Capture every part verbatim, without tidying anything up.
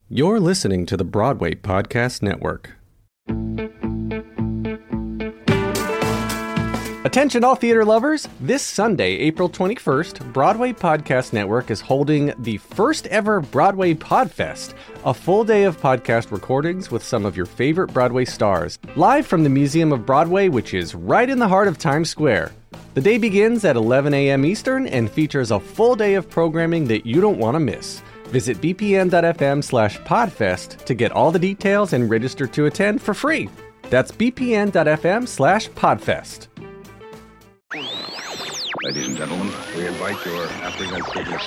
You're listening to the Broadway Podcast Network. Attention all theater lovers! This Sunday, April twenty-first, Broadway Podcast Network is holding the first ever Broadway Podfest, a full day of podcast recordings with some of your favorite Broadway stars, live from the Museum of Broadway, which is right in the heart of Times Square. The day begins at eleven a.m. Eastern and features a full day of programming that you don't want to miss. Visit bpn.fm slash podfest to get all the details and register to attend for free. That's bpn.fm slash podfest. Ladies and gentlemen, we invite your apprehensive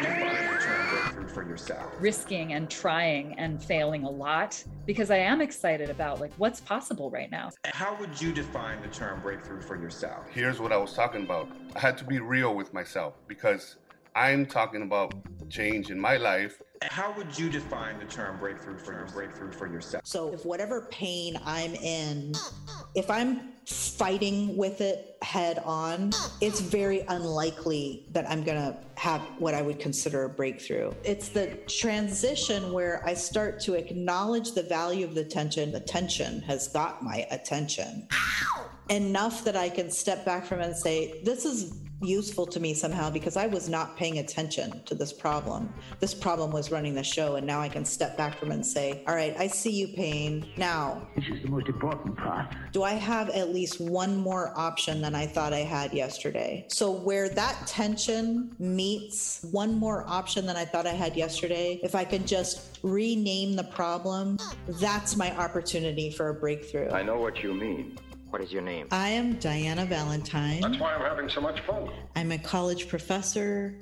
for yourself. Risking and trying and failing a lot, because I am excited about like what's possible right now. How would you define the term breakthrough for yourself? Here's what I was talking about. I had to be real with myself because I'm talking about change in my life. How would you define the term breakthrough for your breakthrough for yourself? So if whatever pain I'm in, if I'm fighting with it head on, it's very unlikely that I'm gonna have what I would consider a breakthrough. It's the transition where I start to acknowledge the value of the tension. The tension has got my attention. Ow! Enough that I can step back from it and say, this is useful to me somehow because I was not paying attention to this problem. This problem was running the show, and now I can step back from it and say, all right, I see you, pain. Now, this is the most important part. Do I have at least one more option than I thought I had yesterday? So where that tension meets one more option than I thought I had yesterday, if I can just rename the problem, that's my opportunity for a breakthrough. I know what you mean. What is your name? I am Diana Valentine. That's why I'm having so much fun. I'm a college professor,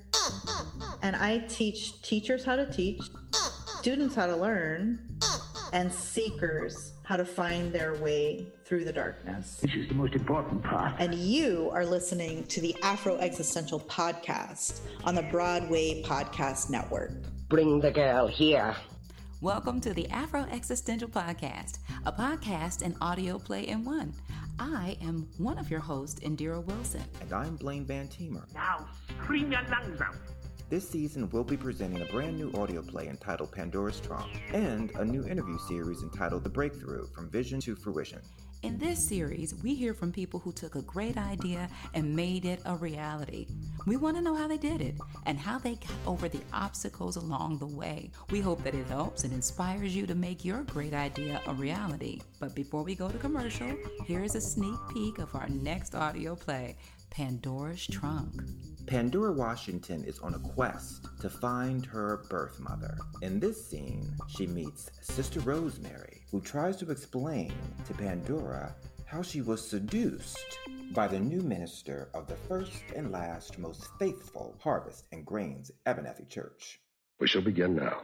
and I teach teachers how to teach, students how to learn, and seekers how to find their way through the darkness. This is the most important part. And you are listening to the Afro Existential Podcast on the Broadway Podcast Network. Bring the girl here. Welcome to the Afro Existential Podcast, a podcast and audio play in one. I am one of your hosts, Indira Wilson. And I'm Blaine Van Teemer. Now, scream your lungs out. This season, we'll be presenting a brand new audio play entitled Pandora's Trunk and a new interview series entitled The Breakthrough, From Vision to Fruition. In this series, we hear from people who took a great idea and made it a reality. We want to know how they did it and how they got over the obstacles along the way. We hope that it helps and inspires you to make your great idea a reality. But before we go to commercial, here is a sneak peek of our next audio play, Pandora's Trunk. Pandora Washington is on a quest to find her birth mother. In this scene, she meets Sister Rosemary, who tries to explain to Pandora how she was seduced by the new minister of the first and last most faithful Harvest and Grains Abernathy Church. We shall begin now.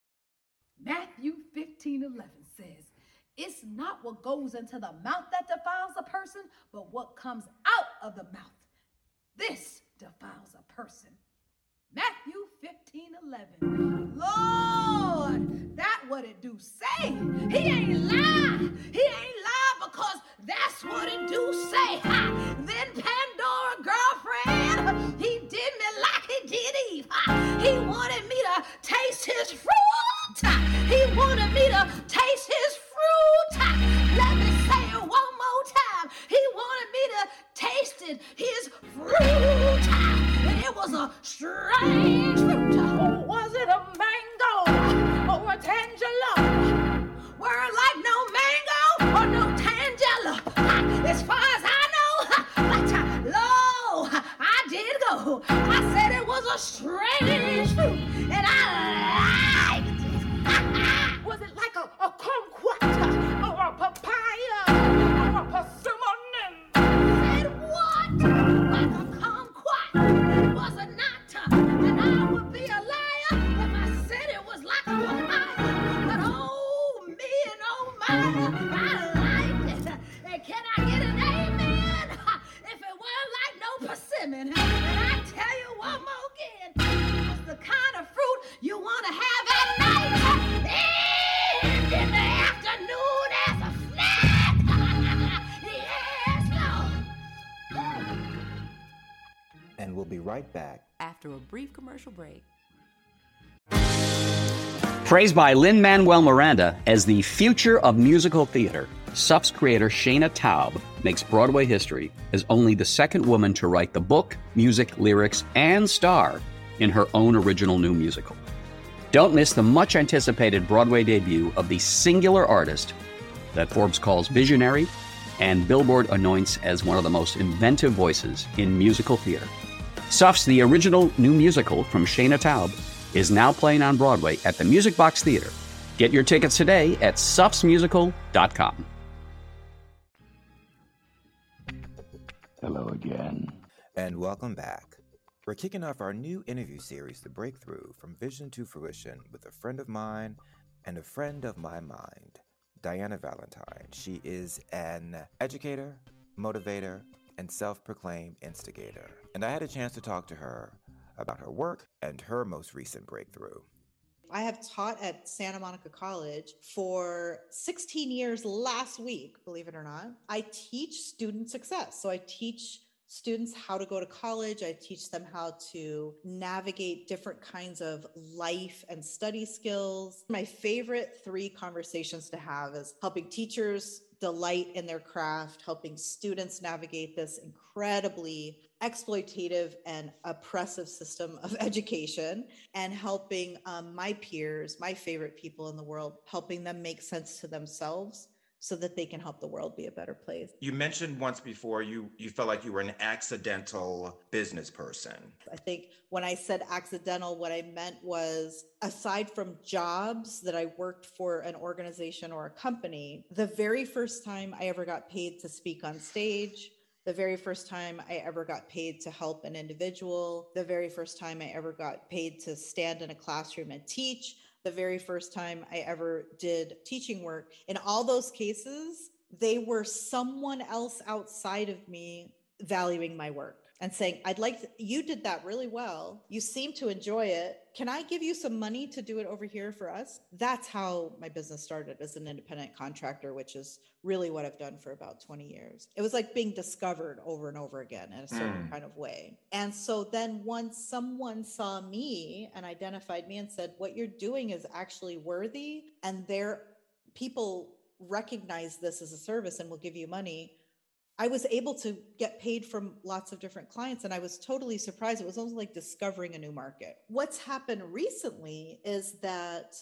Matthew fifteen eleven says, it's not what goes into the mouth that defiles a person, but what comes out of the mouth. This defiles a person. Matthew fifteen eleven. Lord, that what it do say. He ain't lie. He ain't lie because that's what it do say. Ha. Then Pandora, girlfriend, he did me like he did Eve. Ha. He wanted me to taste his fruit. Ha. He wanted me to taste his fruit. Ha. Let me say it one more time. He wanted me to taste it, his fruit. And it was a strange fruit. Oh, was it a mango or a tangelo? Were it like no mango or no tangelo? As far as I know, but lo, I did go. I said it was a strange fruit, and I liked it. Was it like a, a kumquat or a papaya or a persimmon? Said what? Like a kumquat? Was it not? And I would be a liar if I said it was like a papaya. But oh me and oh my, I liked it. And can I get an amen? If it weren't like no persimmon. And I tell you one more again, it's the kind of fruit you want to have at night and in the afternoon as a snack. Yes, Lord. And we'll be right back after a brief commercial break. Praised by Lin-Manuel Miranda as the future of musical theater, S U F's creator Shayna Taub makes Broadway history as only the second woman to write the book, music, lyrics, and star in her own original new musical. Don't miss the much-anticipated Broadway debut of the singular artist that Forbes calls visionary and Billboard anoints as one of the most inventive voices in musical theater. S U F's The Original New Musical from Shayna Taub is now playing on Broadway at the Music Box Theater. Get your tickets today at sufs musical dot com. Hello again. And welcome back. We're kicking off our new interview series, The Breakthrough, from Vision to Fruition, with a friend of mine and a friend of my mind, Diana Valentine. She is an educator, motivator, and self-proclaimed instigator. And I had a chance to talk to her about her work and her most recent breakthrough. I have taught at Santa Monica College for sixteen years last week, believe it or not. I teach student success. So I teach students how to go to college. I teach them how to navigate different kinds of life and study skills. My favorite three conversations to have is helping teachers delight in their craft, helping students navigate this incredibly exploitative and oppressive system of education, and helping um, my peers, my favorite people in the world, helping them make sense to themselves so that they can help the world be a better place. You mentioned once before you you felt like you were an accidental business person. I think when I said accidental, what I meant was, aside from jobs that I worked for an organization or a company, the very first time I ever got paid to speak on stage, the very first time I ever got paid to help an individual, the very first time I ever got paid to stand in a classroom and teach, the very first time I ever did teaching work, in all those cases, they were someone else outside of me valuing my work and saying, I'd like, to, you did that really well. You seem to enjoy it. Can I give you some money to do it over here for us? That's how my business started, as an independent contractor, which is really what I've done for about twenty years. It was like being discovered over and over again in a certain mm. kind of way. And so then once someone saw me and identified me and said, what you're doing is actually worthy, and there people recognize this as a service and will give you money, I was able to get paid from lots of different clients, and I was totally surprised. It was almost like discovering a new market. What's happened recently is that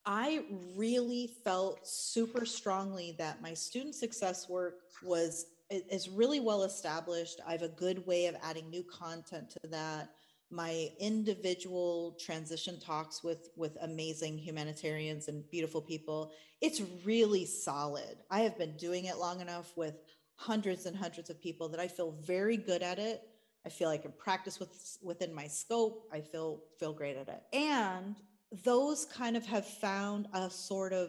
I really felt super strongly that my student success work was is really well established. I have a good way of adding new content to that. My individual transition talks with, with amazing humanitarians and beautiful people, it's really solid. I have been doing it long enough with hundreds and hundreds of people that I feel very good at it. I feel I can practice with, within my scope. I feel feel great at it. And those kind of have found a sort of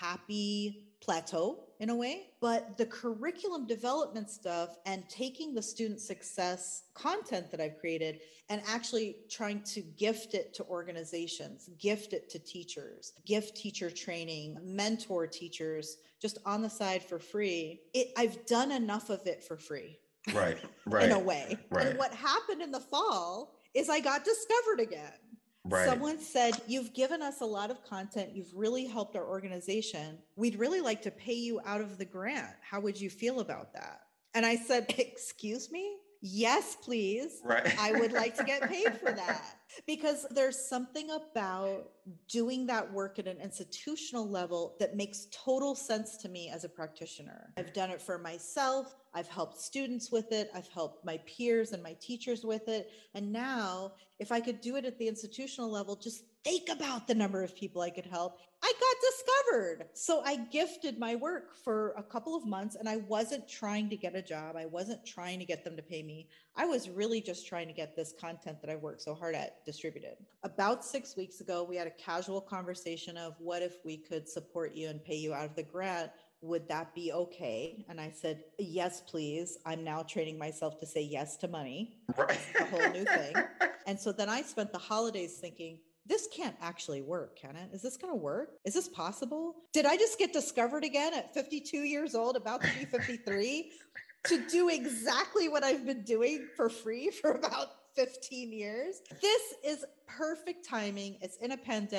happy plateau in a way. But the curriculum development stuff and taking the student success content that I've created and actually trying to gift it to organizations, gift it to teachers, gift teacher training, mentor teachers just on the side for free. It, I've done enough of it for free. Right, right. In a way. Right. And what happened in the fall is I got discovered again. Right. Someone said, you've given us a lot of content. You've really helped our organization. We'd really like to pay you out of the grant. How would you feel about that? And I said, excuse me? Yes, please. Right. I would like to get paid for that. Because there's something about doing that work at an institutional level that makes total sense to me as a practitioner. I've done it for myself. I've helped students with it. I've helped my peers and my teachers with it. And now, if I could do it at the institutional level, just think about the number of people I could help. I got discovered. So I gifted my work for a couple of months, and I wasn't trying to get a job. I wasn't trying to get them to pay me. I was really just trying to get this content that I worked so hard at distributed. About six weeks ago, we had a casual conversation of what if we could support you and pay you out of the grant? Would that be okay? And I said, yes, please. I'm now training myself to say yes to money. Right. It's a whole new thing. And so then I spent the holidays thinking, this can't actually work, can it? Is this going to work? Is this possible? Did I just get discovered again at fifty-two years old, about to be fifty-three, to do exactly what I've been doing for free for about fifteen years? This is perfect timing. It's in a pandemic.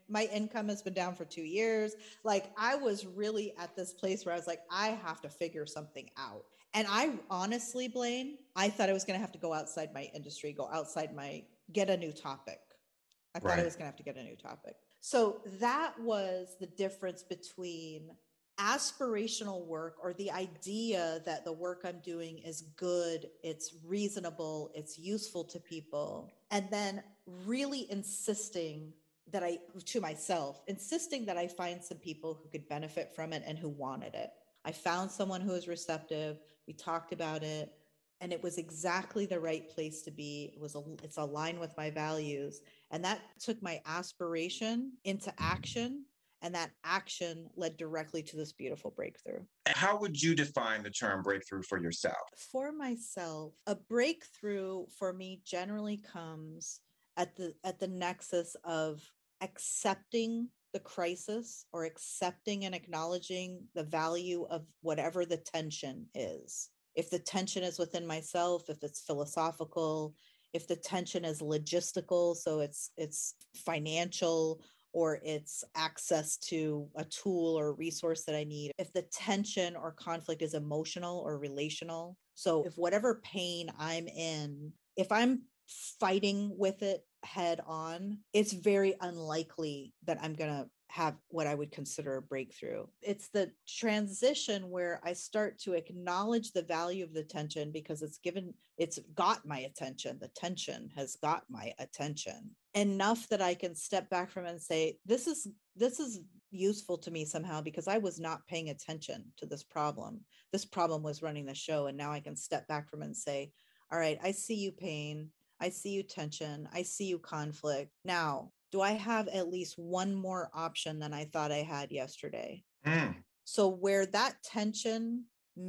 my income has been down for two years. Like I was really at this place where I was like, I have to figure something out. And I honestly, Blaine, I thought I was going to have to go outside my industry, go outside my, get a new topic. I thought Right. I was going to have to get a new topic. So that was the difference between aspirational work, or the idea that the work I'm doing is good, it's reasonable, it's useful to people, and then really insisting that I, to myself, insisting that I find some people who could benefit from it and who wanted it. I found someone who was receptive. We talked about it, and it was exactly the right place to be. It was a, it's aligned with my values, and that took my aspiration into action. And that action led directly to this beautiful breakthrough. How would you define the term breakthrough for yourself? For myself, a breakthrough for me generally comes at the at the nexus of accepting the crisis, or accepting and acknowledging the value of whatever the tension is. If the tension is within myself, if it's philosophical, if the tension is logistical, so it's it's financial, or it's access to a tool or a resource that I need. If the tension or conflict is emotional or relational. So if whatever pain I'm in, if I'm fighting with it head on, it's very unlikely that I'm going to have what I would consider a breakthrough. It's the transition where I start to acknowledge the value of the tension, because it's given, it's got my attention. The tension has got my attention enough that I can step back from it and say, this is, this is useful to me somehow, because I was not paying attention to this problem. This problem was running the show. And now I can step back from it and say, all right, I see you pain. I see you tension. I see you conflict. Now, do I have at least one more option than I thought I had yesterday? Mm. So where that tension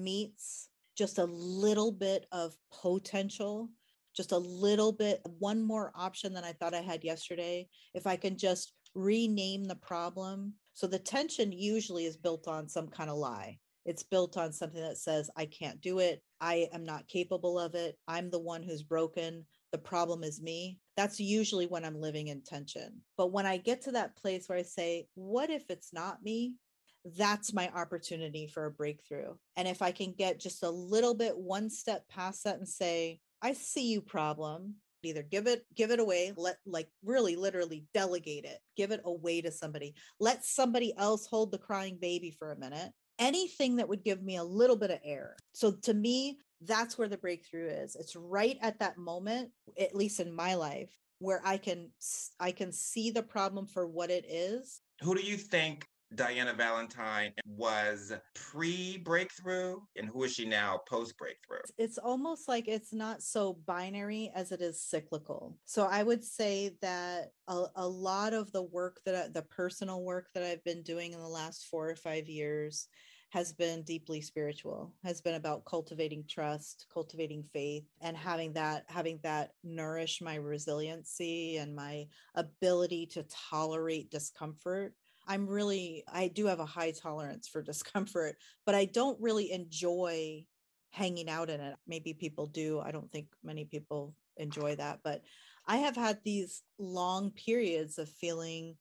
meets just a little bit of potential, just a little bit, one more option than I thought I had yesterday, if I can just rename the problem. So the tension usually is built on some kind of lie. It's built on something that says, I can't do it. I am not capable of it. I'm the one who's broken. The problem is me. That's usually when I'm living in tension. But when I get to that place where I say, what if it's not me? That's my opportunity for a breakthrough. And if I can get just a little bit one step past that and say, I see you problem, either give it, give it away, let like really literally delegate it, give it away to somebody, let somebody else hold the crying baby for a minute. Anything that would give me a little bit of air. So to me, that's where the breakthrough is. It's right at that moment, at least in my life, where I can, I can see the problem for what it is. Who do you think Diana Valentine was pre-breakthrough, and who is she now post-breakthrough? It's almost like it's not so binary as it is cyclical. So I would say that a, a lot of the work that I, the personal work that I've been doing in the last four or five years has been deeply spiritual, has been about cultivating trust, cultivating faith, and having that, having that nourish my resiliency and my ability to tolerate discomfort. I'm really, I do have a high tolerance for discomfort, but I don't really enjoy hanging out in it. Maybe people do. I don't think many people enjoy that, but I have had these long periods of feeling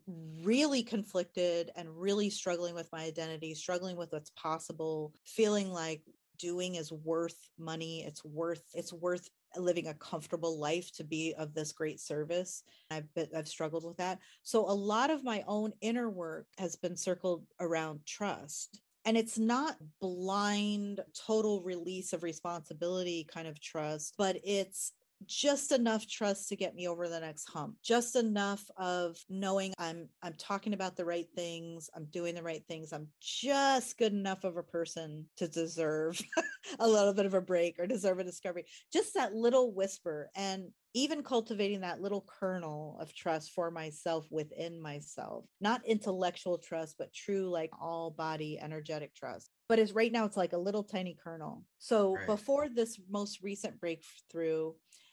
really conflicted and really struggling with my identity, struggling with what's possible, feeling like doing is worth money. It's worth, it's worth living a comfortable life to be of this great service. I've been, I've struggled with that. So a lot of my own inner work has been circled around trust. And it's not blind, total release of responsibility kind of trust, but it's just enough trust to get me over the next hump, just enough of knowing I'm I'm talking about the right things, I'm doing the right things, I'm just good enough of a person to deserve a little bit of a break or deserve a discovery. Just that little whisper, and even cultivating that little kernel of trust for myself within myself, not intellectual trust, but true, like all body energetic trust. But it's right now, it's like a little tiny kernel. So Right. before this most recent breakthrough,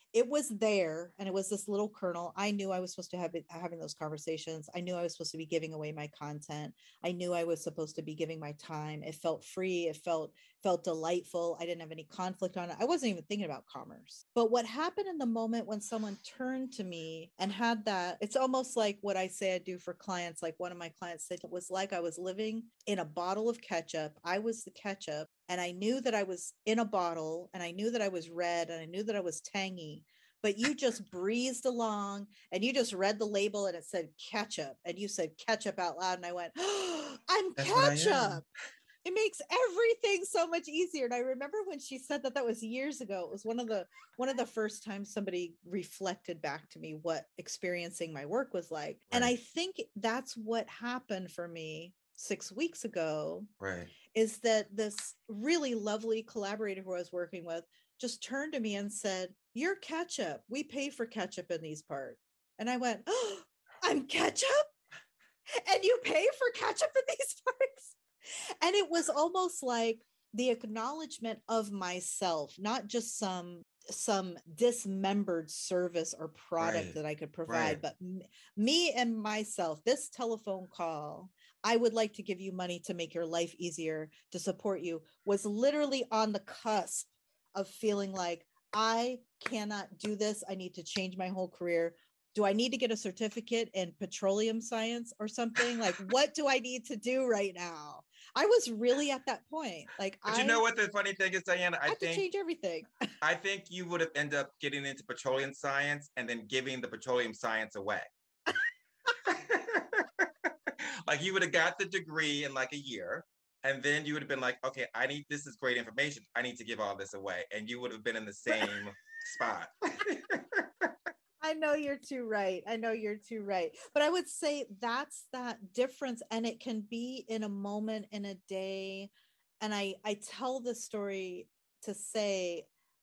it was there, and it was this little kernel. I knew I was supposed to have it, having those conversations. I knew I was supposed to be giving away my content. I knew I was supposed to be giving my time. It felt free. It felt felt delightful. I didn't have any conflict on it. I wasn't even thinking about commerce. But what happened in the moment when someone turned to me and had that, it's almost like what I say I do for clients. Like one of my clients said, it was like I was living in a bottle of ketchup. I was the ketchup, and I knew that I was in a bottle, and I knew that I was red, and I knew that I was tangy. But you just breezed along, and you just read the label, and it said ketchup, and you said ketchup out loud, and I went, oh, I'm That's what I am. ketchup. It makes everything so much easier. And I remember when she said that, that was years ago. It was one of the one of the first times somebody reflected back to me what experiencing my work was like. Right. And I think that's what happened for me six weeks ago. Right. Is that this really lovely collaborator who I was working with just turned to me and said, you're ketchup. We pay for ketchup in these parts. And I went, oh, I'm ketchup? And you pay for ketchup in these parts? And it was almost like the acknowledgement of myself, not just some some dismembered service or product right. that I could provide, right. but m- me and myself, this telephone call, I would like to give you money to make your life easier, to support you, was literally on the cusp of feeling like I cannot do this. I need to change my whole career. Do I need to get a certificate in petroleum science or something? Like, what do I need to do right now? I was really at that point. Like, but I, you know what the funny thing is, Diana? I, I have think to change everything. I think you would have ended up getting into petroleum science and then giving the petroleum science away. Like you would have got the degree in like a year, and then you would have been like, okay, I need, this is great information. I need to give all this away. And you would have been in the same spot. I know you're too right. I know you're too right. But I would say that's that difference. And it can be in a moment, in a day. And I, I tell this story to say,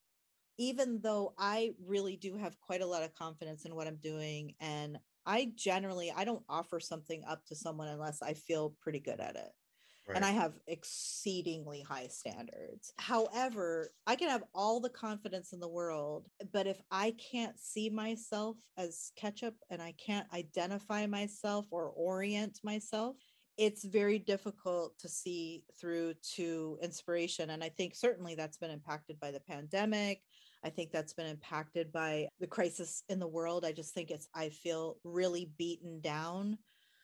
even though I really do have quite a lot of confidence in what I'm doing, and I generally, I don't offer something up to someone unless I feel pretty good at it. Right. And I have exceedingly high standards. However, I can have all the confidence in the world, but if I can't see myself as ketchup and I can't identify myself or orient myself, it's very difficult to see through to inspiration. And I think certainly that's been impacted by the pandemic. I think that's been impacted by the crisis in the world. I just think it's, I feel really beaten down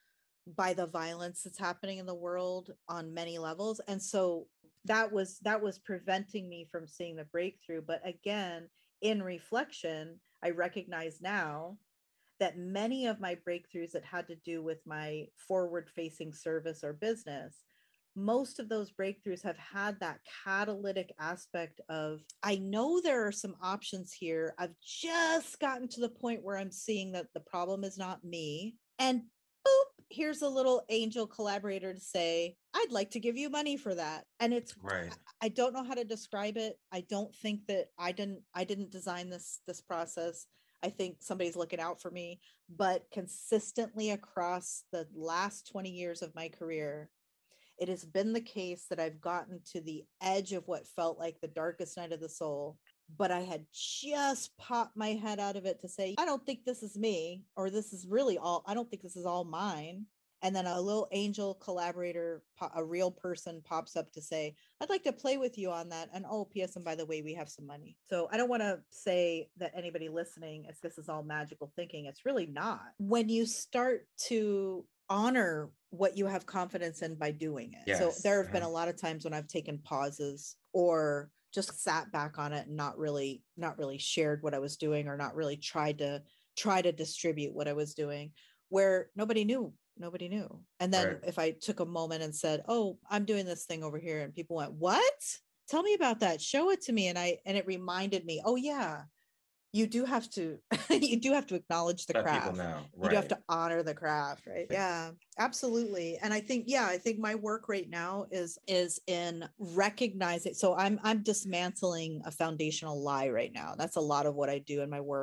by the violence that's happening in the world on many levels. And so that was, that was preventing me from seeing the breakthrough. But again, in reflection, I recognize now that many of my breakthroughs that had to do with my forward-facing service or business, most of those breakthroughs have had that catalytic aspect of, I know there are some options here. I've just gotten to the point where I'm seeing that the problem is not me. And boop, here's a little angel collaborator to say, I'd like to give you money for that. And it's, right. I don't know how to describe it. I don't think that I didn't, I didn't design this, this process. I think somebody's looking out for me, but consistently across the last twenty years of my career, it has been the case that I've gotten to the edge of what felt like the darkest night of the soul, but I had just popped my head out of it to say, I don't think this is me, or this is really all, I don't think this is all mine. And then a little angel collaborator, a real person pops up to say, I'd like to play with you on that. And oh, P S and by the way, we have some money. So I don't want to say that anybody listening, as this is all magical thinking. It's really not. When you start to honor what you have confidence in by doing it. Yes. So there have been a lot of times when I've taken pauses or just sat back on it and not really, not really shared what I was doing, or not really tried to try to distribute what I was doing, where nobody knew. Nobody knew. And then right. if I took a moment and said, oh, I'm doing this thing over here, and people went, what? Tell me about that. Show it to me. And I, and it reminded me, oh yeah, you do have to, you do have to acknowledge the Let craft. people know. You Right. do have to honor the craft. Right. Yeah, absolutely. And I think, yeah, I think my work right now is, is in recognizing. So I'm, I'm dismantling a foundational lie right now. That's a lot of what I do in my work,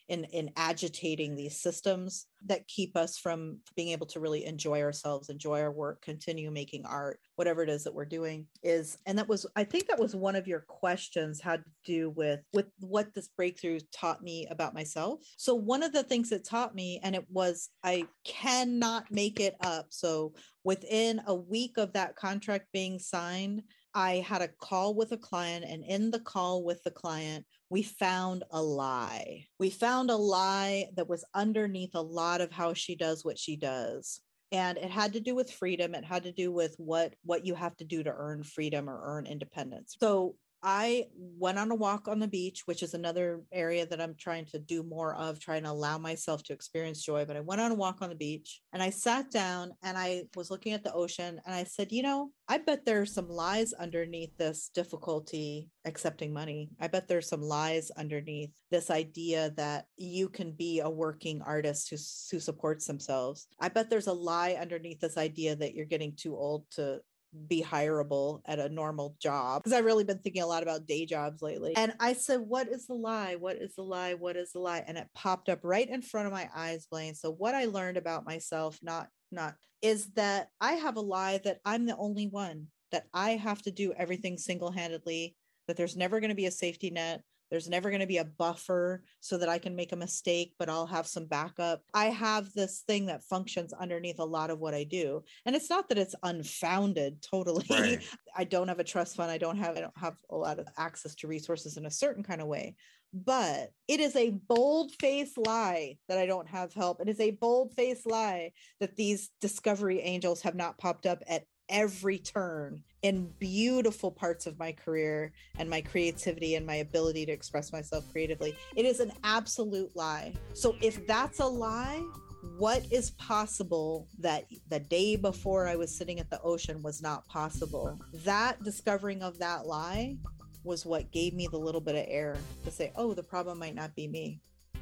in, in agitating these systems that keep us from being able to really enjoy ourselves, enjoy our work, continue making art, whatever it is that we're doing is, and that was, I think that was one of your questions had to do with, with what this breakthrough taught me about myself. So one of the things it taught me, and it was, I cannot make it up. So within a week of that contract being signed, I had a call with a client, and in the call with the client, we found a lie. We found a lie that was underneath a lot of how she does what she does. And it had to do with freedom. It had to do with what, what you have to do to earn freedom or earn independence. So I went on a walk on the beach, which is another area that I'm trying to do more of, trying to allow myself to experience joy. But I went on a walk on the beach and I sat down and I was looking at the ocean and I said, you know, I bet there's some lies underneath this difficulty accepting money. I bet there's some lies underneath this idea that you can be a working artist who, who supports themselves. I bet there's a lie underneath this idea that you're getting too old to be hireable at a normal job, because I've really been thinking a lot about day jobs lately. And I said, what is the lie? What is the lie? What is the lie? And it popped up right in front of my eyes, Blaine. So what I learned about myself, not, not is that I have a lie that I'm the only one, that I have to do everything single-handedly, that there's never going to be a safety net. There's never going to be a buffer so that I can make a mistake, but I'll have some backup. I have this thing that functions underneath a lot of what I do. And it's not that it's unfounded totally. Right. I don't have a trust fund. I don't have, I don't have a lot of access to resources in a certain kind of way, but it is a bold-faced lie that I don't have help. It is a bold-faced lie that these discovery angels have not popped up at every turn in beautiful parts of my career and my creativity and my ability to express myself creatively. It is an absolute lie. So if that's a lie, what is possible that the day before I was sitting at the ocean was not possible? That discovering of that lie was what gave me the little bit of air to say, oh, the problem might not be me.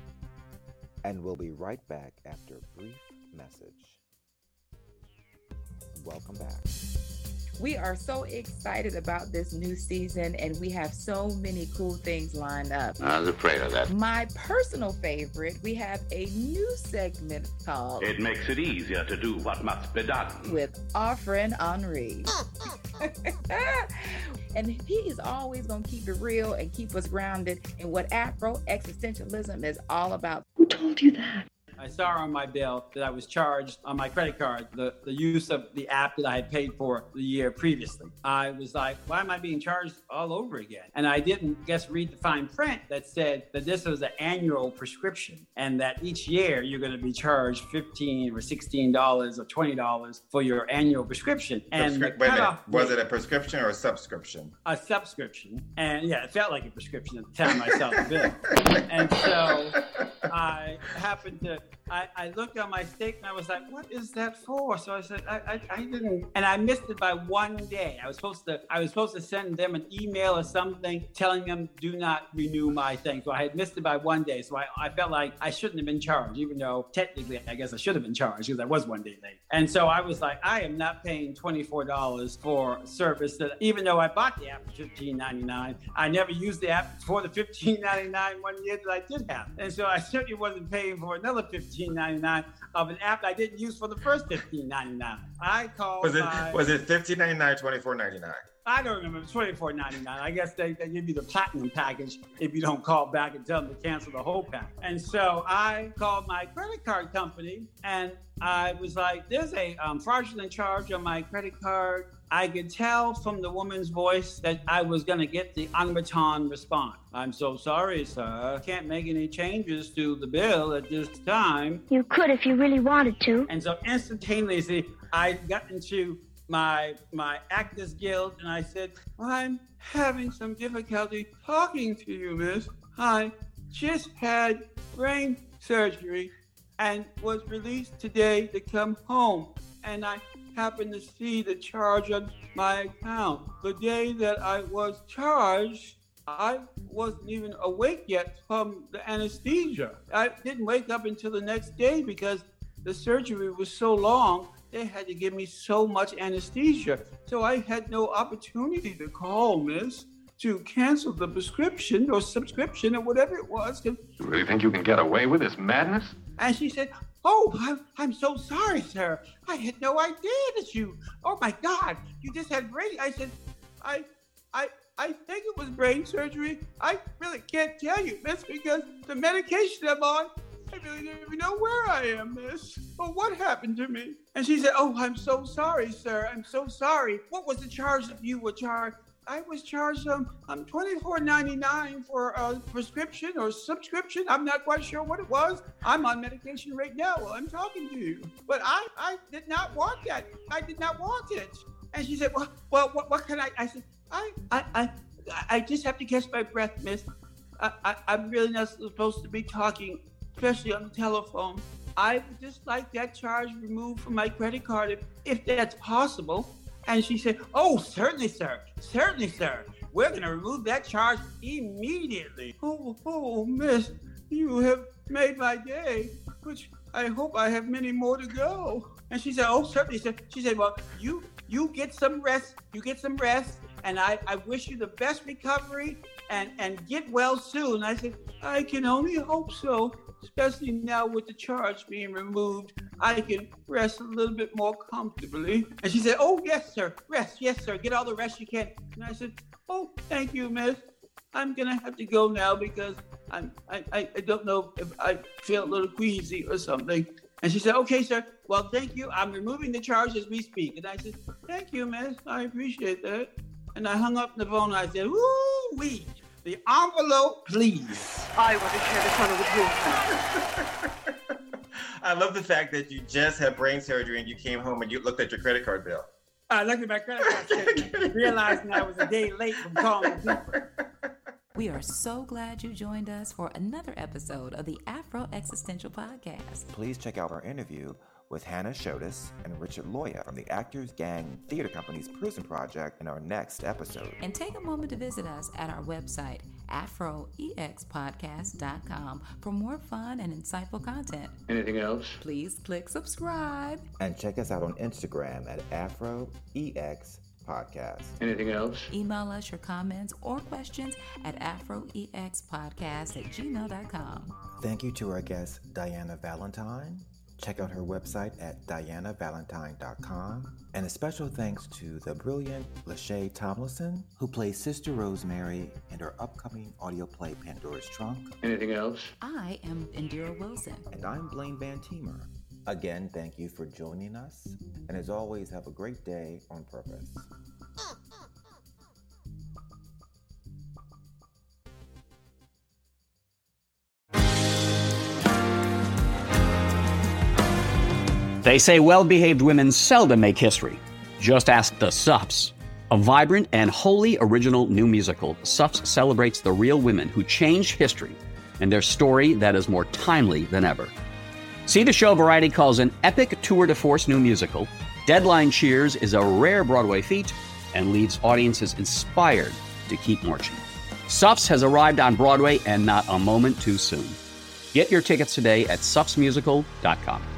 And we'll be right back after a brief message. Welcome back. We are so excited about this new season, and we have so many cool things lined up. I was afraid of that. My personal favorite, we have a new segment called It Makes It Easier to Do What Must Be Done with our friend Henri. And he is always going to keep it real and keep us grounded in what Afro existentialism is all about. Who told you that? I saw on my bill that I was charged on my credit card, the, the use of the app that I had paid for the year previously. I was like, why am I being charged all over again? And I didn't guess read the fine print that said that this was an annual prescription and that each year you're going to be charged fifteen or sixteen dollars or twenty dollars for your annual prescription. And Prescri- wait a minute, was it a prescription or a subscription? A subscription. And yeah, it felt like a prescription at the time I saw the bill. And so I happened to I, I looked on my statement. I was like, what is that for? So I said, I, I, I didn't, and I missed it by one day. I was supposed to, I was supposed to send them an email or something telling them do not renew my thing. So I had missed it by one day. So I, I felt like I shouldn't have been charged, even though technically I guess I should have been charged because I was one day late. And so I was like, I am not paying twenty-four dollars for service that, even though I bought the app for fifteen ninety-nine, I never used the app for the fifteen ninety-nine one year that I did have. And so I certainly wasn't paying for another fifteen ninety-nine of an app I didn't use for the first fifteen ninety-nine. I called. Was it my, was it fifteen ninety-nine, twenty-four ninety-nine? I don't remember. It was twenty-four ninety-nine. I guess they, they give you the platinum package if you don't call back and tell them to cancel the whole pack. And so I called my credit card company and I was like, there's a um, fraudulent charge on my credit card. I could tell from the woman's voice that I was going to get the automaton response. I'm so sorry, sir. Can't make any changes to the bill at this time. You could if you really wanted to. And so instantaneously, I got into my my Actors Guild and I said, I'm having some difficulty talking to you, miss. I just had brain surgery and was released today to come home. And I happened to see the charge on my account. The day that I was charged, I wasn't even awake yet from the anesthesia. I didn't wake up until the next day because the surgery was so long. They had to give me so much anesthesia. So I had no opportunity to call, miss. to cancel the prescription or subscription or whatever it was. You really think you can get away with this madness? And she said, oh, I'm, I'm so sorry, sir. I had no idea that you, oh my God, you just had brain. I said, I, I, I think it was brain surgery. I really can't tell you, miss, because the medication I'm on, I really don't even know where I am, miss. Or what happened to me? And she said, oh, I'm so sorry, sir. I'm so sorry. What was the charge that you were charged? I was charged um, um twenty-four ninety-nine for a prescription or subscription. I'm not quite sure what it was. I'm on medication right now while I'm talking to you. But I, I did not want that. I did not want it. And she said, well, well what, what can I? I said, I, I, I, I just have to catch my breath, miss. I, I, I'm really not supposed to be talking, especially on the telephone. I would just like that charge removed from my credit card if, if that's possible. And she said, oh, certainly, sir. Certainly, sir. We're going to remove that charge immediately. Oh, oh, miss, you have made my day, which I hope I have many more to go. And she said, oh, certainly, sir. She said, well, you you get some rest. You get some rest. And I, I wish you the best recovery and, and get well soon. I said, I can only hope so, especially now with the charge being removed. I can rest a little bit more comfortably. And she said, oh, yes, sir. Rest. Yes, sir. Get all the rest you can. And I said, oh, thank you, miss. I'm going to have to go now because I'm, I, I, I don't know if I feel a little queasy or something. And she said, okay, sir. Well, thank you. I'm removing the charge as we speak. And I said, thank you, miss. I appreciate that. And I hung up the phone and I said, woo-wee. The envelope, please. I want to share the tunnel with you. I love the fact that you just had brain surgery and you came home and you looked at your credit card bill. I looked at my credit card statement, realizing I was a day late from calling people. We are so glad you joined us for another episode of the Afro Existential Podcast. Please check out our interview with Hannah Shodis and Richard Loya from the Actors Gang Theater Company's Prison Project in our next episode. And take a moment to visit us at our website, afro e x podcast dot com, for more fun and insightful content. Anything else? Please click subscribe. And check us out on Instagram at afro e x podcast. Anything else? Email us your comments or questions at afro e x podcast at gmail dot com. Thank you to our guest, Diana Valentine. Check out her website at diana valentine dot com. And a special thanks to the brilliant Lachey Tomlinson, who plays Sister Rosemary in her upcoming audio play Pandora's Trunk. Anything else? I am Indira Wilson. And I'm Blaine Van Teemer. Again, thank you for joining us. And as always, have a great day on purpose. They say well-behaved women seldom make history. Just ask the Sups. A vibrant and wholly original new musical, Sups celebrates the real women who changed history and their story that is more timely than ever. See the show Variety calls an epic tour de force new musical. Deadline cheers is a rare Broadway feat and leaves audiences inspired to keep marching. Sups has arrived on Broadway and not a moment too soon. Get your tickets today at sups musical dot com.